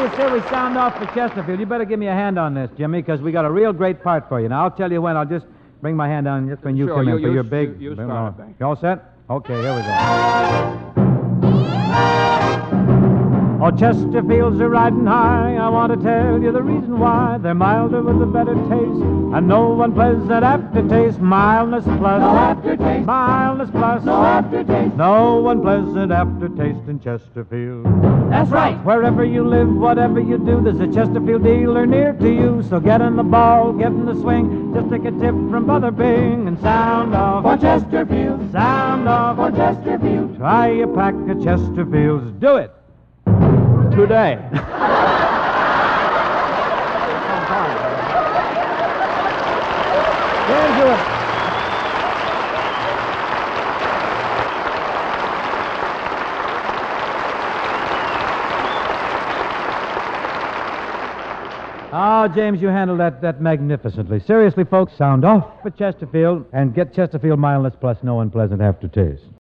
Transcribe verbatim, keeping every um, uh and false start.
you say we sound off for Chesterfield? You better give me a hand on this, Jimmy, because we got a real great part for you. Now, I'll tell you when. I'll just bring my hand down just when you Sure, come you- in for you- your big... you- you big- start it, Bank. You all set? Okay, here we go. Oh, Chesterfields are riding high. I want to tell you the reason why. They're milder with a better taste, and no unpleasant aftertaste. Mildness plus. No aftertaste. Mildness plus. No aftertaste. No unpleasant aftertaste in Chesterfield. That's right. Wherever you live, whatever you do, there's a Chesterfield dealer near to you. So get in the ball, get in the swing. Just take a tip from Brother Bing and sound off For Chesterfield. Sound off For Chesterfield. Try a pack of Chesterfields. Do it today. Can't do it. Oh, James, you handled that, that magnificently. Seriously, folks, sound off for Chesterfield and get Chesterfield Mildness plus no unpleasant aftertaste.